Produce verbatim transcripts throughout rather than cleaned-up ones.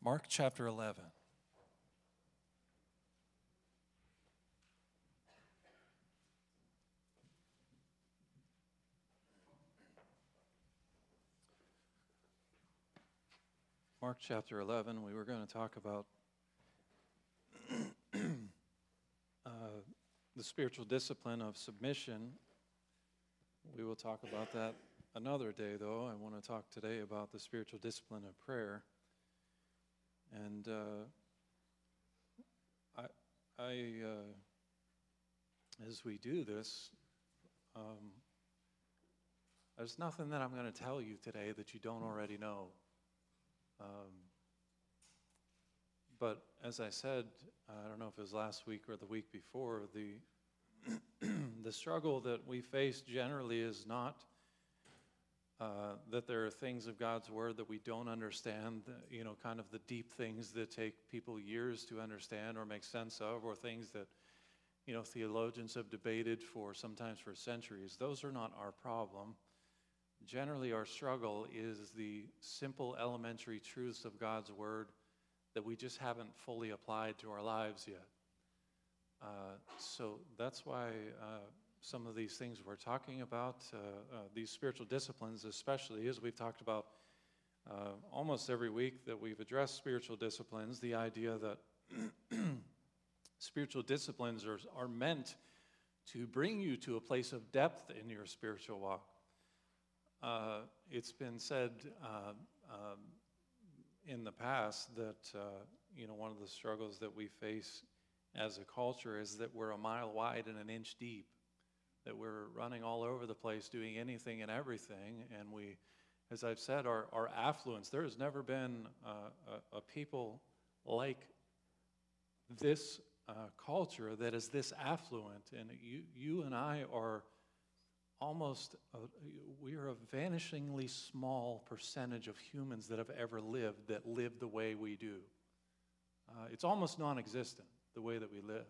Mark chapter eleven. Mark chapter eleven, we were going to talk about uh, the spiritual discipline of submission. We will talk about that another day, though. I want to talk today about the spiritual discipline of prayer. And uh, I, I uh, as we do this, um, there's nothing that I'm going to tell you today that you don't already know. Um, but as I said, I don't know if it was last week or the week before, the the struggle that we face generally is not uh, that there are things of God's Word that we don't understand, you know, kind of the deep things that take people years to understand or make sense of, or things that, you know, theologians have debated for sometimes for centuries. Those are not our problem. Generally, our struggle is the simple elementary truths of God's Word that we just haven't fully applied to our lives yet. Uh, so that's why uh, some of these things we're talking about, uh, uh, these spiritual disciplines especially, as we've talked about uh, almost every week that we've addressed spiritual disciplines, the idea that spiritual disciplines are, are meant to bring you to a place of depth in your spiritual walk. Uh, it's been said uh, um, in the past that, uh, you know, one of the struggles that we face as a culture is that we're a mile wide and an inch deep, that we're running all over the place doing anything and everything, and we, as I've said, our, our affluence, there has never been uh, a, a people like this uh, culture that is this affluent, and you, you and I are almost, a, we are a vanishingly small percentage of humans that have ever lived that live the way we do. Uh, it's almost non-existent, the way that we live.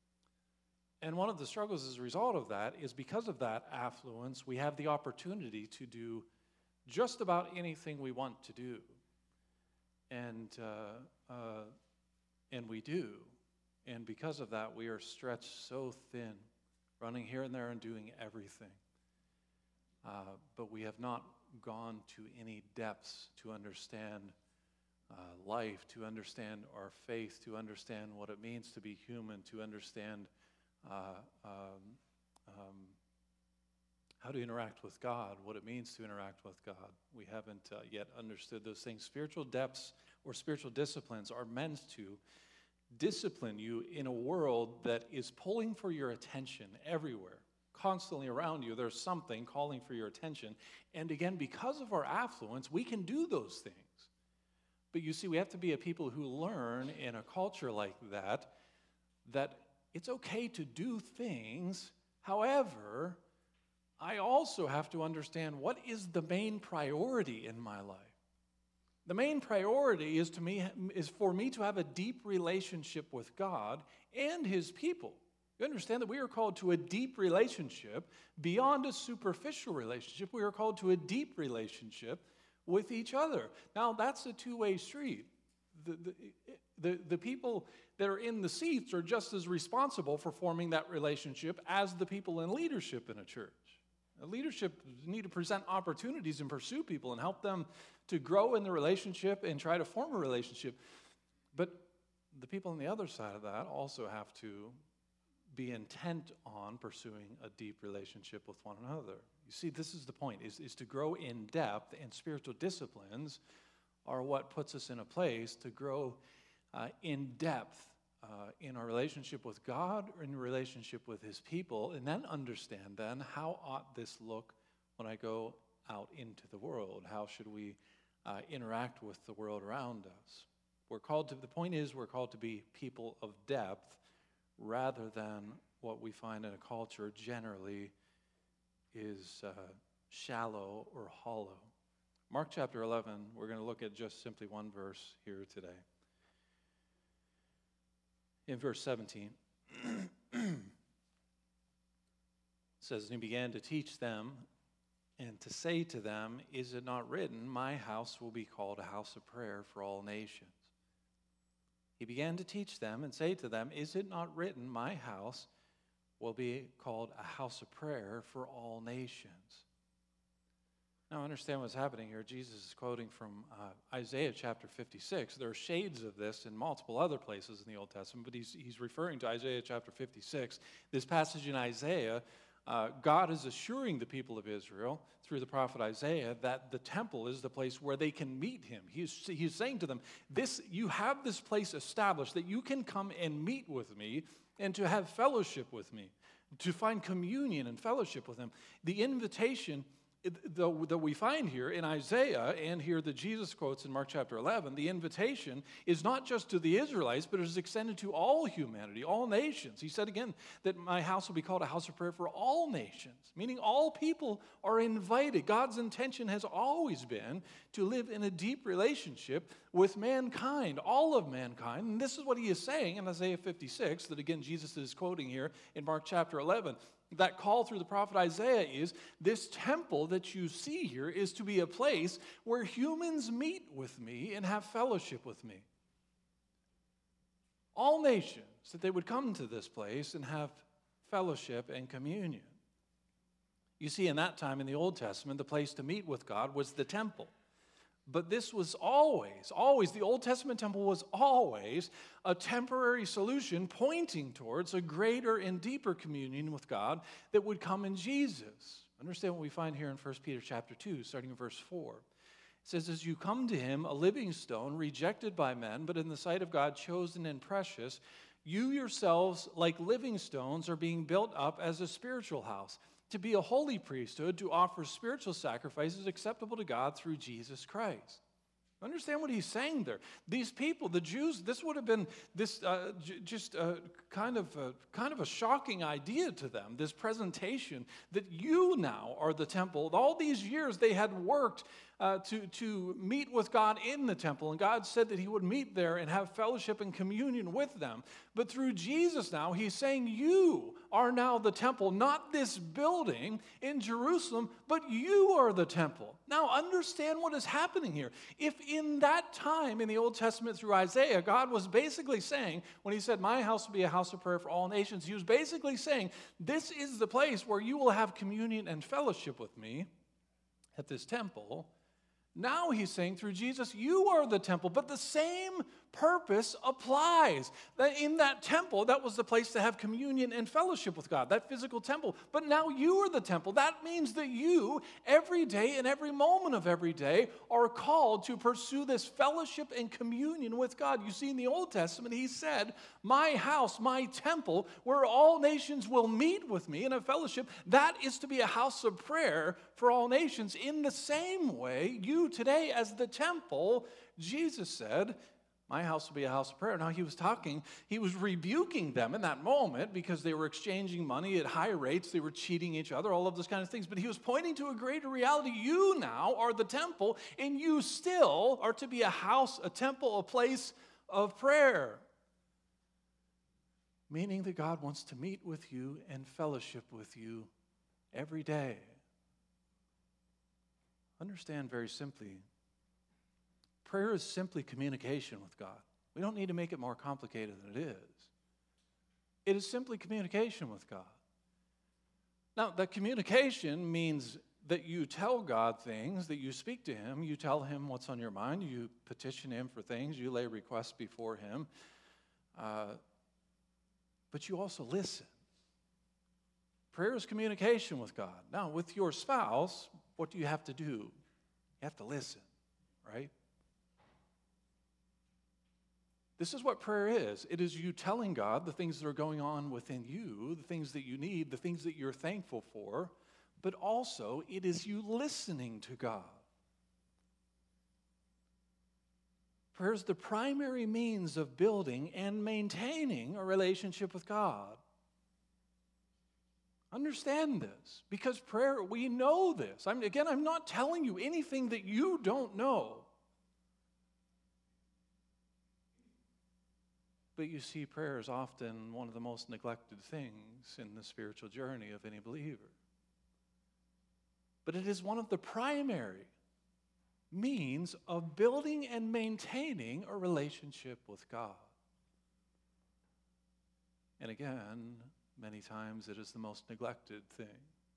And one of the struggles as a result of that is because of that affluence, we have the opportunity to do just about anything we want to do. And, uh, uh, and we do. And because of that, we are stretched so thin, running here and there and doing everything. Uh, but we have not gone to any depths to understand uh, life, to understand our faith, to understand what it means to be human, to understand uh, um, um, how to interact with God, what it means to interact with God. We haven't uh, yet understood those things. Spiritual depths or spiritual disciplines are meant to discipline you in a world that is pulling for your attention everywhere. Constantly around you, there's something calling for your attention. And again, because of our affluence, we can do those things. But you see, we have to be a people who learn in a culture like that, that it's okay to do things. However, I also have to understand what is the main priority in my life. The main priority is to me is for me to have a deep relationship with God and His people. You understand that we are called to a deep relationship beyond a superficial relationship. We are called to a deep relationship with each other. Now, that's a two-way street. The, the, the, the people that are in the seats are just as responsible for forming that relationship as the people in leadership in a church. Now, leadership need to present opportunities and pursue people and help them to grow in the relationship and try to form a relationship. But the people on the other side of that also have to be intent on pursuing a deep relationship with one another. You see, this is the point, is, is to grow in depth, and spiritual disciplines are what puts us in a place to grow uh, in depth uh, in our relationship with God or in relationship with His people, and then understand then how ought this look when I go out into the world? How should we uh, interact with the world around us? We're called to, the point is we're called to be people of depth, rather than what we find in a culture generally is uh, shallow or hollow. Mark chapter eleven, we're going to look at just simply one verse here today. In verse seventeen, it says, "And He began to teach them and to say to them, 'Is it not written, my house will be called a house of prayer for all nations?' He began to teach them and say to them, "Is it not written, my house will be called a house of prayer for all nations?" Now understand what's happening here. Jesus is quoting from uh, Isaiah chapter fifty-six. There are shades of this in multiple other places in the Old Testament, but he's, he's referring to Isaiah chapter fifty-six. This passage in Isaiah, uh, God is assuring the people of Israel through the prophet Isaiah that the temple is the place where they can meet him. He's, he's saying to them, "This, you have this place established that you can come and meet with me and to have fellowship with me, to find communion and fellowship with him." The invitation that we find here in Isaiah and here that Jesus quotes in Mark chapter eleven, the invitation is not just to the Israelites, but it is extended to all humanity, all nations. He said again that my house will be called a house of prayer for all nations, meaning all people are invited. God's intention has always been to live in a deep relationship with mankind, all of mankind. And this is what he is saying in Isaiah fifty-six, that again Jesus is quoting here in Mark chapter eleven. That call through the prophet Isaiah is, this temple that you see here is to be a place where humans meet with me and have fellowship with me. All nations, that they would come to this place and have fellowship and communion. You see, in that time in the Old Testament, the place to meet with God was the temple. But this was always, always, the Old Testament temple was always a temporary solution pointing towards a greater and deeper communion with God that would come in Jesus. Understand what we find here in First Peter chapter two, starting in verse four. It says, "As you come to him, a living stone, rejected by men, but in the sight of God chosen and precious, you yourselves, like living stones, are being built up as a spiritual house, to be a holy priesthood, to offer spiritual sacrifices acceptable to God through Jesus Christ." Understand what he's saying there. These people, the Jews, this would have been this uh, j- just uh, kind of a, kind of a shocking idea to them, this presentation that you now are the temple. All these years they had worked uh, to, to meet with God in the temple, and God said that he would meet there and have fellowship and communion with them. But through Jesus now, he's saying you are now the temple, not this building in Jerusalem, but you are the temple. Now understand what is happening here. If in that time in the Old Testament through Isaiah, God was basically saying, when he said, "My house will be a house of prayer for all nations," he was basically saying, this is the place where you will have communion and fellowship with me at this temple. Now he's saying through Jesus, you are the temple, but the same purpose applies. That in that temple, that was the place to have communion and fellowship with God, that physical temple. But now you are the temple. That means that you, every day and every moment of every day, are called to pursue this fellowship and communion with God. You see, in the Old Testament, he said, "My house, my temple, where all nations will meet with me in a fellowship," that is to be a house of prayer for all nations. In the same way, you today as the temple, Jesus said, "My house will be a house of prayer." Now he was talking, he was rebuking them in that moment because they were exchanging money at high rates, they were cheating each other, all of those kind of things. But he was pointing to a greater reality. You now are the temple, and you still are to be a house, a temple, a place of prayer. Meaning that God wants to meet with you and fellowship with you every day. Understand very simply, prayer is simply communication with God. We don't need to make it more complicated than it is. It is simply communication with God. Now, that communication means that you tell God things, that you speak to him, you tell him what's on your mind, you petition him for things, you lay requests before him, uh, but you also listen. Prayer is communication with God. Now, with your spouse, what do you have to do? You have to listen, right? This is what prayer is. It is you telling God the things that are going on within you, the things that you need, the things that you're thankful for, but also it is you listening to God. Prayer is the primary means of building and maintaining a relationship with God. Understand this, because prayer, we know this. I'm, again, I'm not telling you anything that you don't know. But you see, prayer is often one of the most neglected things in the spiritual journey of any believer. But it is one of the primary means of building and maintaining a relationship with God. And again, many times it is the most neglected thing.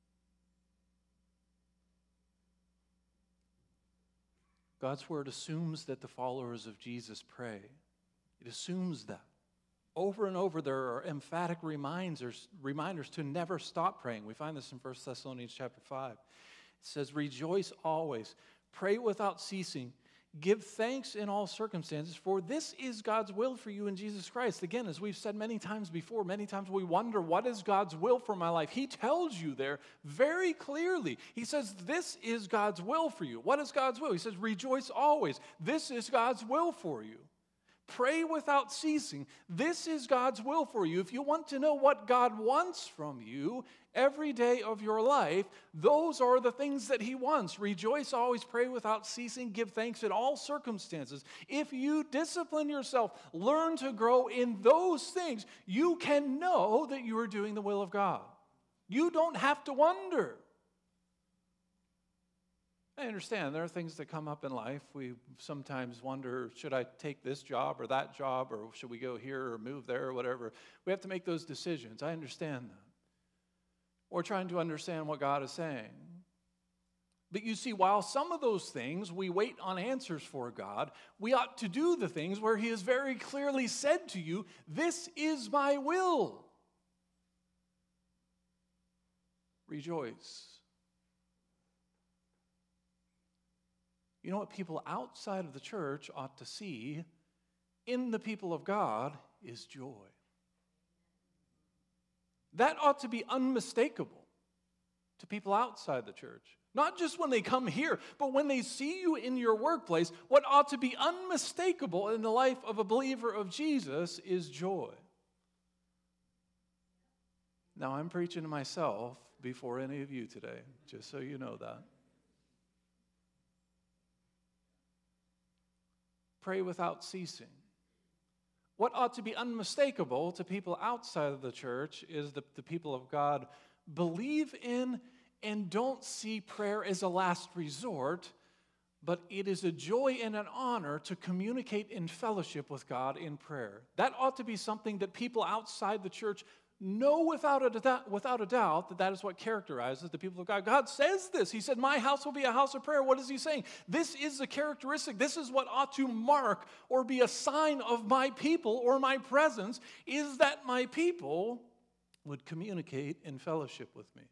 God's word assumes that the followers of Jesus pray. It assumes that. Over and over, there are emphatic reminders, reminders to never stop praying. We find this in First Thessalonians chapter five. It says, rejoice always, pray without ceasing, give thanks in all circumstances, for this is God's will for you in Jesus Christ. Again, as we've said many times before, many times we wonder, what is God's will for my life? He tells you there very clearly. He says, this is God's will for you. What is God's will? He says, rejoice always. This is God's will for you. Pray without ceasing. This is God's will for you. If you want to know what God wants from you every day of your life, those are the things that He wants. Rejoice always, pray without ceasing, give thanks in all circumstances. If you discipline yourself, learn to grow in those things, you can know that you are doing the will of God. You don't have to wonder. I understand there are things that come up in life. We sometimes wonder, should I take this job or that job, or should we go here or move there or whatever? We have to make those decisions. I understand that. Or trying to understand what God is saying. But you see, while some of those things we wait on answers for God, we ought to do the things where He has very clearly said to you, this is my will. Rejoice. You know what people outside of the church ought to see in the people of God is joy. That ought to be unmistakable to people outside the church. Not just when they come here, but when they see you in your workplace, what ought to be unmistakable in the life of a believer of Jesus is joy. Now, I'm preaching to myself before any of you today, just so you know that. Pray without ceasing. What ought to be unmistakable to people outside of the church is that the people of God believe in and don't see prayer as a last resort, but it is a joy and an honor to communicate in fellowship with God in prayer. That ought to be something that people outside the church know without a, doubt, without a doubt that that is what characterizes the people of God. God says this. He said, my house will be a house of prayer. What is He saying? This is a characteristic. This is what ought to mark or be a sign of my people or my presence, is that my people would communicate in fellowship with me.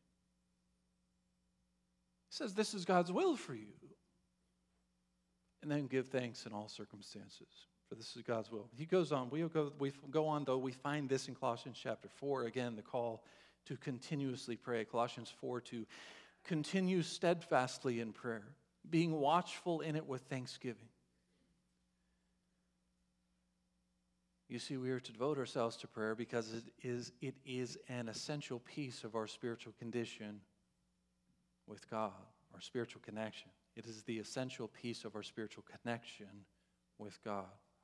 He says, this is God's will for you. And then give thanks in all circumstances. For this is God's will. He goes on. We go, we go on, though. We find this in Colossians chapter four. Again, the call to continuously pray. Colossians four two. Continue steadfastly in prayer, being watchful in it with thanksgiving. You see, we are to devote ourselves to prayer because it is, it is an essential piece of our spiritual condition with God, our spiritual connection. It is the essential piece of our spiritual connection with God.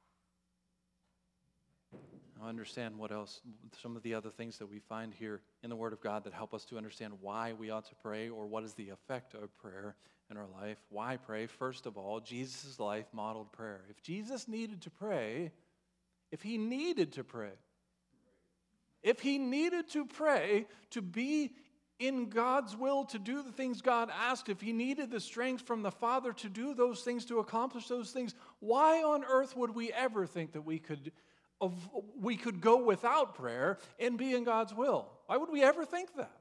Now understand what else, some of the other things that we find here in the Word of God that help us to understand why we ought to pray, or what is the effect of prayer in our life. Why pray? First of all, Jesus' life modeled prayer. If Jesus needed to pray, if He needed to pray, if He needed to pray to be in God's will, to do the things God asked, if He needed the strength from the Father to do those things, to accomplish those things, why on earth would we ever think that we could Of, we could go without prayer and be in God's will? Why would we ever think that?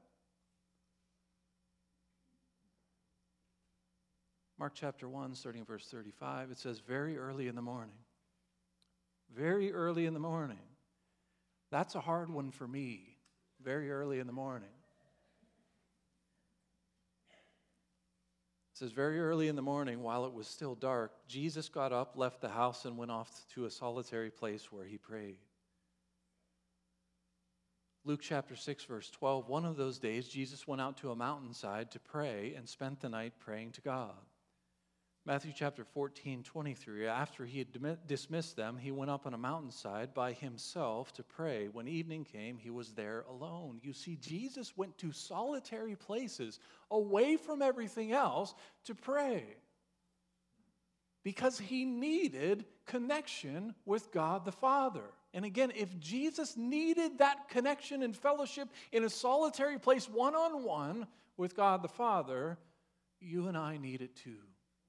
Mark chapter one, starting verse thirty-five, it says, very early in the morning. Very early in the morning. That's a hard one for me. Very early in the morning. It says, very early in the morning, while it was still dark, Jesus got up, left the house, and went off to a solitary place where He prayed. Luke chapter six, verse twelve, one of those days, Jesus went out to a mountainside to pray and spent the night praying to God. Matthew chapter fourteen, twenty-three, after He had dismissed them, He went up on a mountainside by Himself to pray. When evening came, He was there alone. You see, Jesus went to solitary places, away from everything else, to pray. Because He needed connection with God the Father. And again, if Jesus needed that connection and fellowship in a solitary place, one-on-one with God the Father, you and I need it too.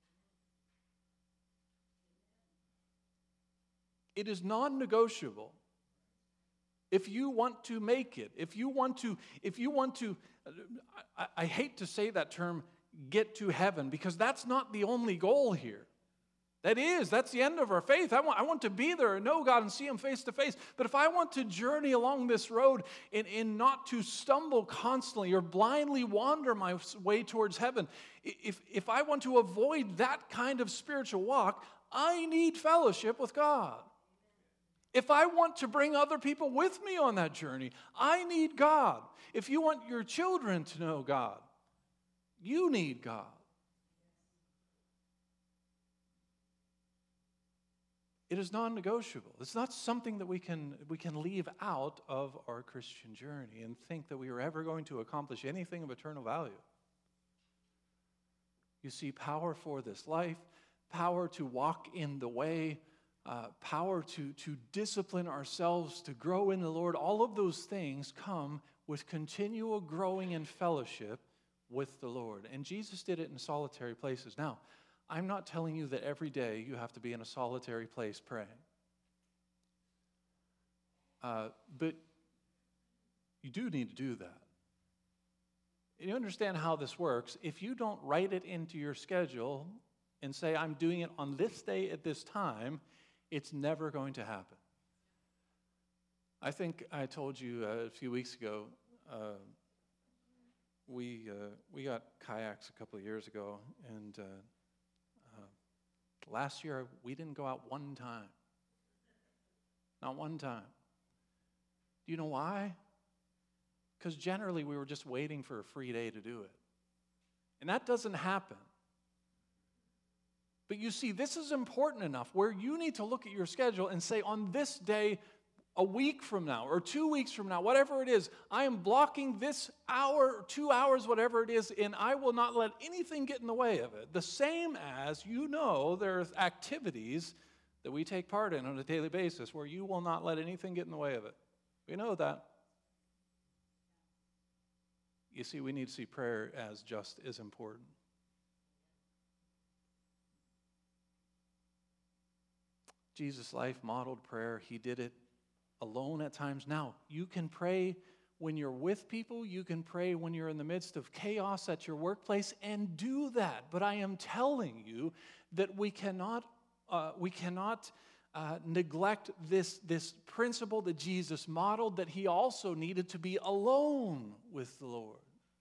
It is non-negotiable. If you want to make it, if you want to, if you want to, I, I hate to say that term, get to heaven, because that's not the only goal here. That is, that's the end of our faith. I want, I want to be there and know God and see Him face to face. But if I want to journey along this road and, and not to stumble constantly or blindly wander my way towards heaven, if, if I want to avoid that kind of spiritual walk, I need fellowship with God. If I want to bring other people with me on that journey, I need God. If you want your children to know God, you need God. It is non-negotiable. It's not something that we can, we can leave out of our Christian journey and think that we are ever going to accomplish anything of eternal value. You see, power for this life, power to walk in the way, Uh, power to, to discipline ourselves, to grow in the Lord, all of those things come with continual growing in fellowship with the Lord. And Jesus did it in solitary places. Now, I'm not telling you that every day you have to be in a solitary place praying. Uh, but you do need to do that. You understand how this works. If you don't write it into your schedule and say, I'm doing it on this day at this time, it's never going to happen. I think I told you uh, a few weeks ago, uh, we uh, we got kayaks a couple of years ago, and uh, uh, last year we didn't go out one time. Not one time. Do you know why? Because generally we were just waiting for a free day to do it. And that doesn't happen. But you see, this is important enough where you need to look at your schedule and say, on this day, a week from now, or two weeks from now, whatever it is, I am blocking this hour, two hours, whatever it is, and I will not let anything get in the way of it. The same as, you know, there's activities that we take part in on a daily basis where you will not let anything get in the way of it. We know that. You see, we need to see prayer as just as important. Jesus' life modeled prayer. He did it alone at times. Now, you can pray when you're with people. You can pray when you're in the midst of chaos at your workplace, and do that. But I am telling you that we cannot, uh, we cannot uh, neglect this, this principle that Jesus modeled, that He also needed to be alone with the Lord.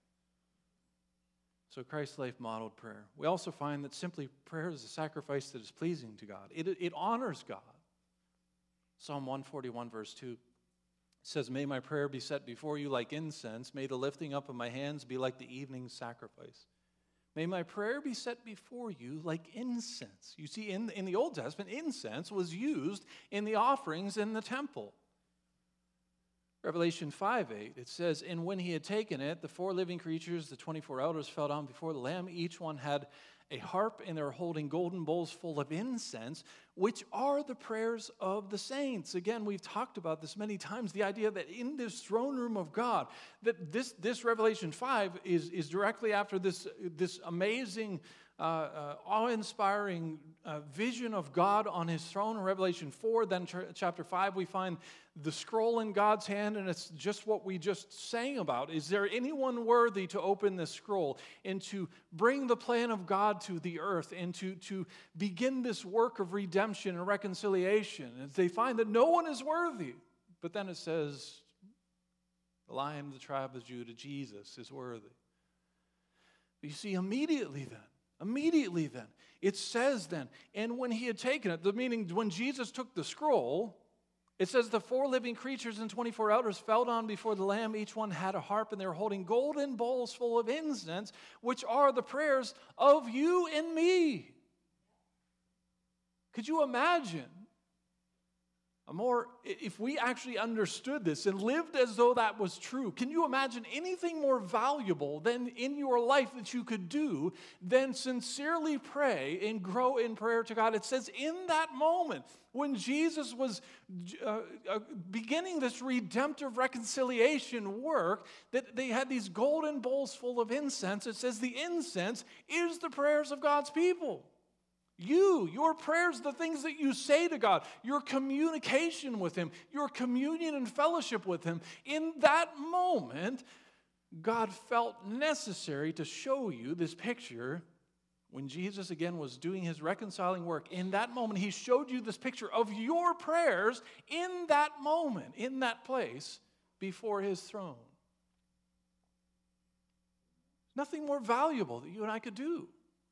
So Christ's life modeled prayer. We also find that simply prayer is a sacrifice that is pleasing to God. It, it honors God. Psalm one forty-one verse two says, "May my prayer be set before you like incense. May the lifting up of my hands be like the evening sacrifice. May my prayer be set before you like incense." You see, in, in the Old Testament, incense was used in the offerings in the temple. Revelation five eight, it says, "And when He had taken it, the four living creatures, the twenty-four elders, fell down before the Lamb. Each one had a harp, and they were holding golden bowls full of incense, which are the prayers of the saints." Again, we've talked about this many times, the idea that in this throne room of God, that this, this Revelation five is, is directly after this, this amazing, uh, uh, awe-inspiring uh, vision of God on His throne in Revelation four. Then ch- chapter five, we find the scroll in God's hand, and it's just what we just sang about. Is there anyone worthy to open this scroll and to bring the plan of God to the earth and to, to begin this work of redemption and reconciliation? And they find that no one is worthy. But then it says, the Lion of the tribe of Judah, Jesus, is worthy. But you see, immediately then, immediately then, it says then, and when He had taken it, the meaning when Jesus took the scroll, it says the four living creatures and twenty-four elders fell down before the Lamb. Each one had a harp, and they were holding golden bowls full of incense, which are the prayers of you and me. Could you imagine A more, if we actually understood this and lived as though that was true, can you imagine anything more valuable than in your life that you could do than sincerely pray and grow in prayer to God? It says in that moment when Jesus was uh, uh, beginning this redemptive reconciliation work, that they had these golden bowls full of incense. It says the incense is the prayers of God's people. You, your prayers, the things that you say to God, your communication with Him, your communion and fellowship with Him. In that moment, God felt necessary to show you this picture when Jesus again was doing His reconciling work. In that moment, He showed you this picture of your prayers in that moment, in that place, before His throne. Nothing more valuable that you and I could do.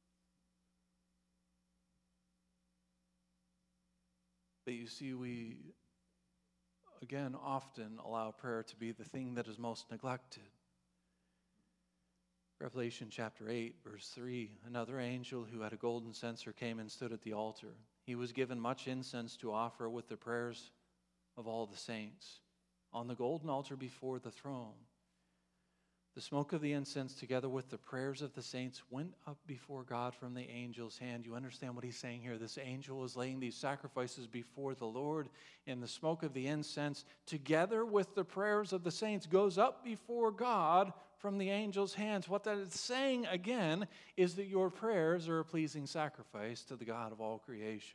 But you see, we, again, often allow prayer to be the thing that is most neglected. Revelation chapter eight, verse three, another angel who had a golden censer came and stood at the altar. He was given much incense to offer with the prayers of all the saints on the golden altar before the throne. The smoke of the incense, together with the prayers of the saints, went up before God from the angel's hand. You understand what he's saying here? This angel is laying these sacrifices before the Lord, and the smoke of the incense, together with the prayers of the saints, goes up before God from the angel's hands. What that is saying, again, is that your prayers are a pleasing sacrifice to the God of all creation.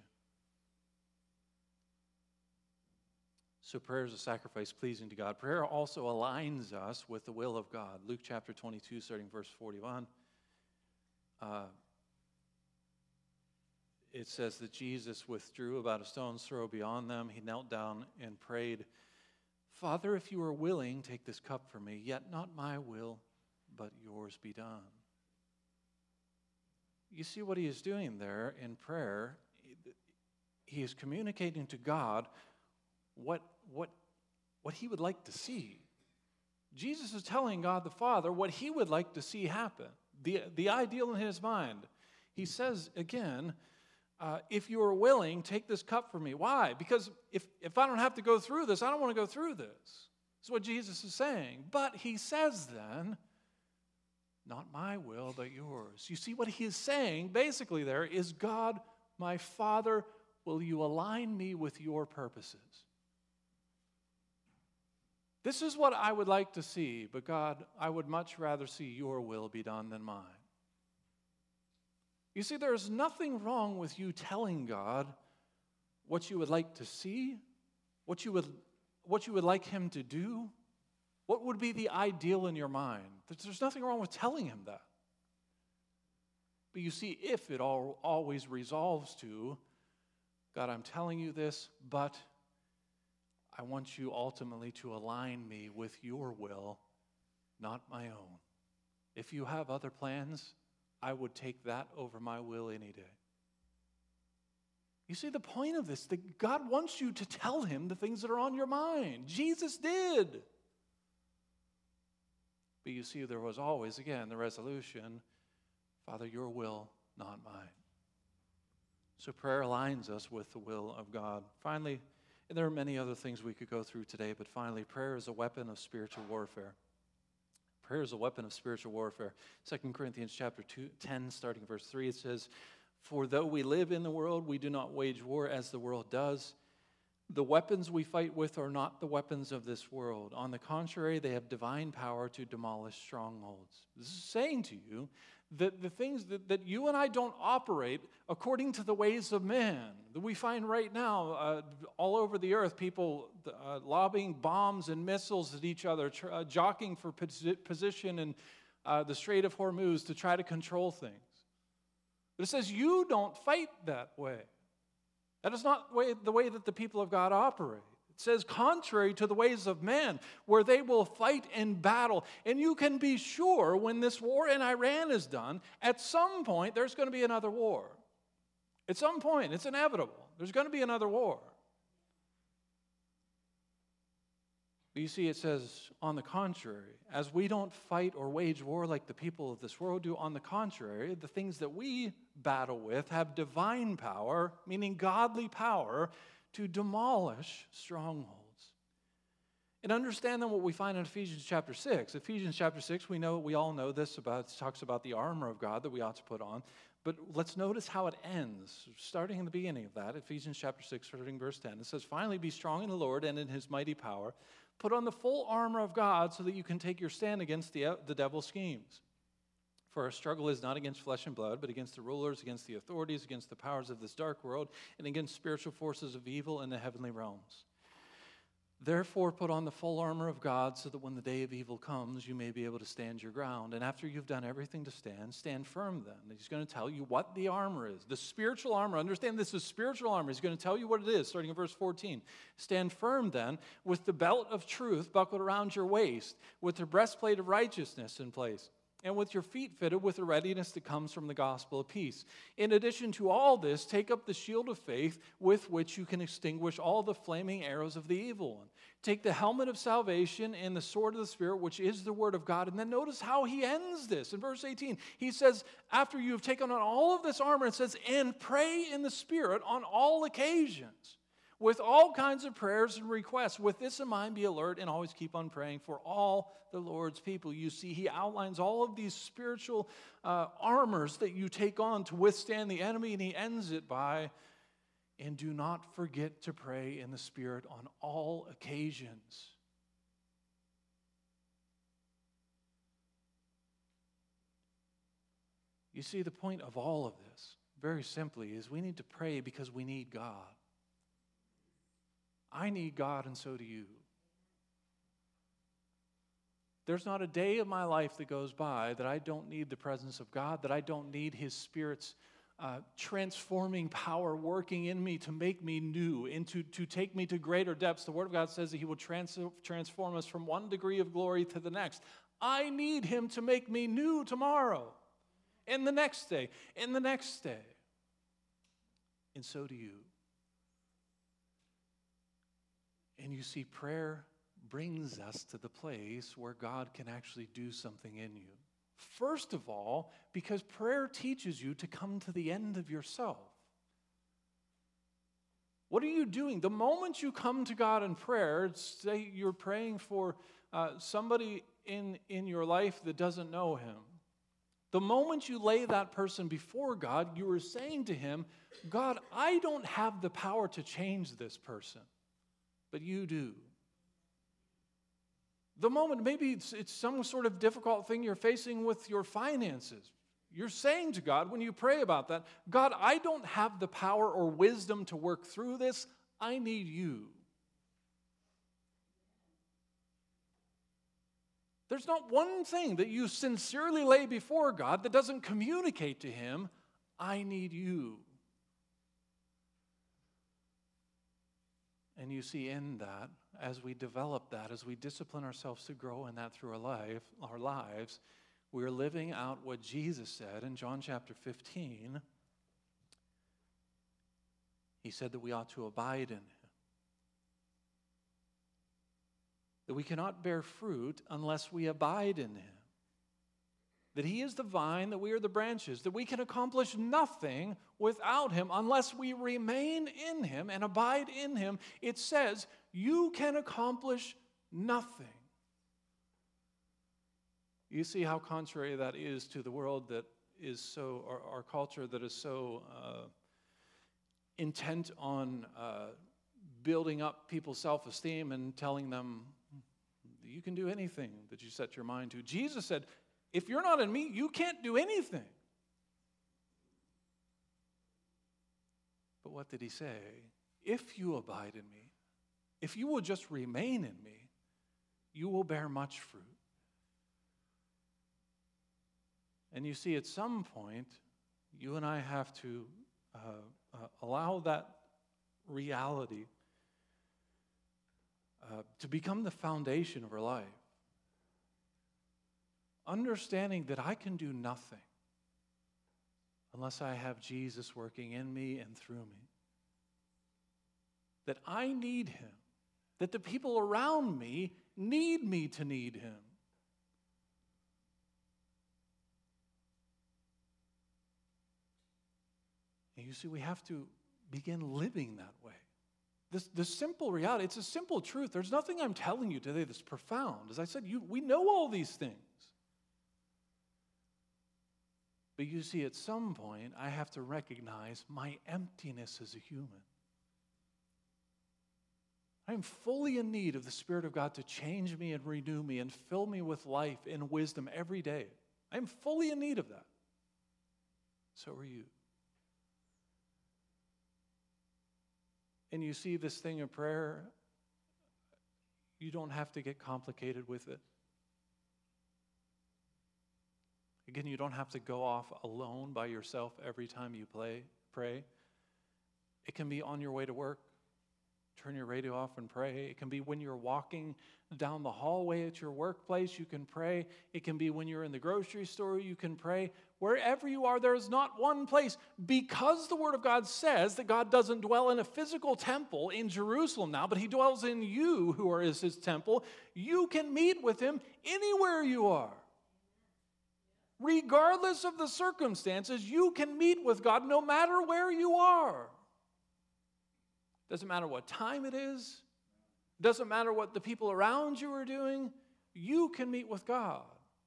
So prayer is a sacrifice pleasing to God. Prayer also aligns us with the will of God. Luke chapter twenty-two, starting verse forty-one. Uh, it says that Jesus withdrew about a stone's throw beyond them. He knelt down and prayed, "Father, if you are willing, take this cup from me, yet not my will, but yours be done." You see what he is doing there in prayer? He is communicating to God what, what, what he would like to see. Jesus is telling God the Father what he would like to see happen, the, the ideal in his mind. He says again, uh, if you are willing, take this cup from me. Why? Because if, if I don't have to go through this, I don't want to go through this. That's what Jesus is saying. But he says then, not my will, but yours. You see what he is saying basically there is, God, my Father, will you align me with your purposes? This is what I would like to see, but God, I would much rather see your will be done than mine. You see, there's nothing wrong with you telling God what you would like to see, what you would, what you would like him to do, what would be the ideal in your mind. There's nothing wrong with telling him that. But you see, if it all always resolves to, God, I'm telling you this, but I want you ultimately to align me with your will, not my own. If you have other plans, I would take that over my will any day. You see the point of this, that God wants you to tell him the things that are on your mind. Jesus did. But you see, there was always, again, the resolution, Father, your will, not mine. So prayer aligns us with the will of God. Finally, and there are many other things we could go through today, but finally, prayer is a weapon of spiritual warfare. Prayer is a weapon of spiritual warfare. Second Corinthians chapter two, ten, starting verse three, it says, "For though we live in the world, we do not wage war as the world does. The weapons we fight with are not the weapons of this world. On the contrary, they have divine power to demolish strongholds." This is saying to you that the things that, that you and I don't operate according to the ways of man, that we find right now uh, all over the earth, people uh, lobbing bombs and missiles at each other, tr- uh, jockeying for posi- position in uh, the Strait of Hormuz to try to control things. But it says you don't fight that way. That is not way, the way that the people of God operate. It says contrary to the ways of men, where they will fight and battle. And you can be sure when this war in Iran is done, at some point there's going to be another war. At some point, it's inevitable. There's going to be another war. But you see, it says, on the contrary, as we don't fight or wage war like the people of this world do, on the contrary, the things that we battle with have divine power, meaning godly power, to demolish strongholds. And understand then what we find in Ephesians chapter six. Ephesians chapter six, we know, we all know this about, it talks about the armor of God that we ought to put on. But let's notice how it ends, starting in the beginning of that, Ephesians chapter six, starting verse ten. It says, "Finally be strong in the Lord and in his mighty power. Put on the full armor of God so that you can take your stand against the, the devil's schemes. For our struggle is not against flesh and blood, but against the rulers, against the authorities, against the powers of this dark world, and against spiritual forces of evil in the heavenly realms. Therefore, put on the full armor of God so that when the day of evil comes, you may be able to stand your ground. And after you've done everything to stand, stand firm then." He's going to tell you what the armor is. The spiritual armor. Understand this is spiritual armor. He's going to tell you what it is, starting in verse fourteen. "Stand firm then with the belt of truth buckled around your waist, with the breastplate of righteousness in place, and with your feet fitted with the readiness that comes from the gospel of peace. In addition to all this, take up the shield of faith with which you can extinguish all the flaming arrows of the evil one. Take the helmet of salvation and the sword of the Spirit, which is the word of God." And then notice how he ends this. In verse eighteen, he says, after you have taken on all of this armor, it says, "And pray in the Spirit on all occasions, with all kinds of prayers and requests. With this in mind, be alert and always keep on praying for all the Lord's people." You see, he outlines all of these spiritual uh, armors that you take on to withstand the enemy, and he ends it by, "And do not forget to pray in the Spirit on all occasions." You see, the point of all of this, very simply, is we need to pray because we need God. I need God, and so do you. There's not a day of my life that goes by that I don't need the presence of God, that I don't need his Spirit's uh, transforming power working in me to make me new and to, to take me to greater depths. The Word of God says that he will trans- transform us from one degree of glory to the next. I need him to make me new tomorrow, and the next day, and the next day. And so do you. And you see, prayer brings us to the place where God can actually do something in you. First of all, because prayer teaches you to come to the end of yourself. What are you doing? The moment you come to God in prayer, say you're praying for uh, somebody in, in your life that doesn't know him. The moment you lay that person before God, you are saying to him, "God, I don't have the power to change this person, but you do." The moment, maybe it's, it's some sort of difficult thing you're facing with your finances. You're saying to God, when you pray about that, "God, I don't have the power or wisdom to work through this. I need you." There's not one thing that you sincerely lay before God that doesn't communicate to him, "I need you." And you see, in that, as we develop that, as we discipline ourselves to grow in that through our life, our lives, we're living out what Jesus said in John chapter fifteen. He said that we ought to abide in him. That we cannot bear fruit unless we abide in him. That he is the vine, that we are the branches, that we can accomplish nothing without him unless we remain in him and abide in him. It says, you can accomplish nothing. You see how contrary that is to the world that is so, our, our culture that is so uh, intent on uh, building up people's self-esteem and telling them, you can do anything that you set your mind to. Jesus said, if you're not in me, you can't do anything. But what did he say? If you abide in me, if you will just remain in me, you will bear much fruit. And you see, at some point, you and I have to uh, uh, allow that reality uh, to become the foundation of our life. Understanding that I can do nothing unless I have Jesus working in me and through me. That I need him. That the people around me need me to need him. And you see, we have to begin living that way. This, this simple reality, it's a simple truth. There's nothing I'm telling you today that's profound. As I said, you, we know all these things. But you see, at some point, I have to recognize my emptiness as a human. I am fully in need of the Spirit of God to change me and renew me and fill me with life and wisdom every day. I am fully in need of that. So are you. And you see this thing of prayer, you don't have to get complicated with it. Again, you don't have to go off alone by yourself every time you play, pray. It can be on your way to work. Turn your radio off and pray. It can be when you're walking down the hallway at your workplace, you can pray. It can be when you're in the grocery store, you can pray. Wherever you are, there is not one place. Because the Word of God says that God doesn't dwell in a physical temple in Jerusalem now, but He dwells in you who are His temple, you can meet with Him anywhere you are. Regardless of the circumstances, you can meet with God no matter where you are. Doesn't matter what time it is. Doesn't matter what the people around you are doing. You can meet with God.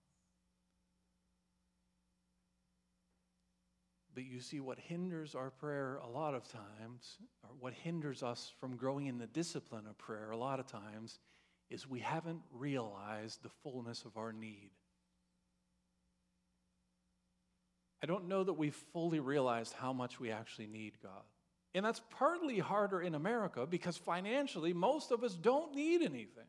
But you see, what hinders our prayer a lot of times, or what hinders us from growing in the discipline of prayer a lot of times, is we haven't realized the fullness of our need. I don't know that we've fully realized how much we actually need God. And that's partly harder in America because financially, most of us don't need anything.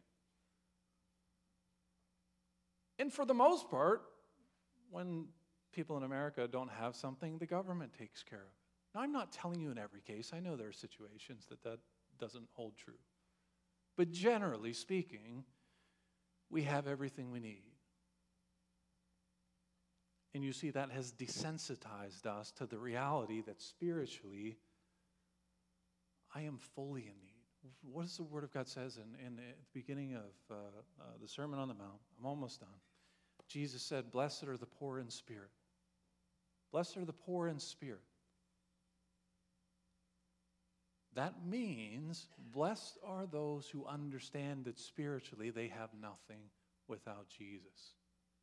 And for the most part, when people in America don't have something, the government takes care of it. Now, I'm not telling you in every case. I know there are situations that that doesn't hold true. But generally speaking, we have everything we need. And you see, that has desensitized us to the reality that spiritually, I am fully in need. What does the Word of God says in, in at the beginning of uh, uh, the Sermon on the Mount? I'm almost done. Jesus said, "Blessed are the poor in spirit." Blessed are the poor in spirit. That means blessed are those who understand that spiritually they have nothing without Jesus.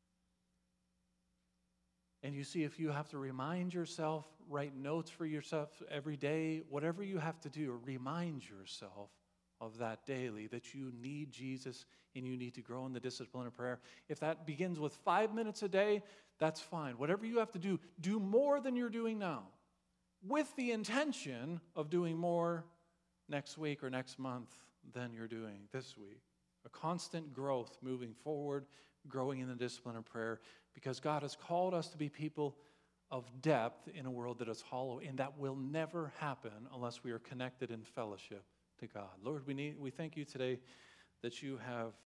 And you see, if you have to remind yourself, write notes for yourself every day, whatever you have to do, remind yourself of that daily, that you need Jesus and you need to grow in the discipline of prayer. If that begins with five minutes a day, that's fine. Whatever you have to do, do more than you're doing now, with the intention of doing more next week or next month than you're doing this week. A constant growth moving forward, growing in the discipline of prayer, because God has called us to be people of depth in a world that is hollow, and that will never happen unless we are connected in fellowship to God. Lord, we need we thank you today that you have